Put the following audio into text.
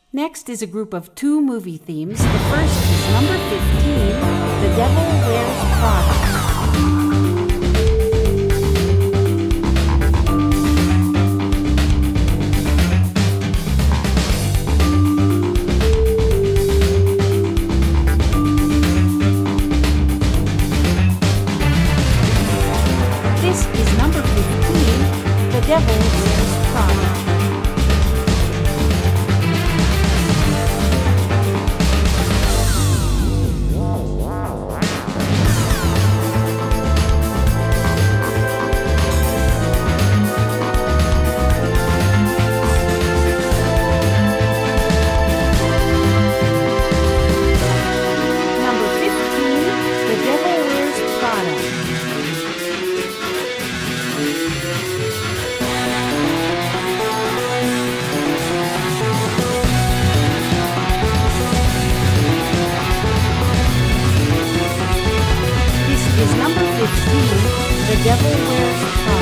Next is a group of two movie themes. The first is number 15, The Devil Wears Prada. This is number 15, The Devil Wears Prada. Number 15, The Devil Wears Prada. This is number 15, The Devil Wears Prada.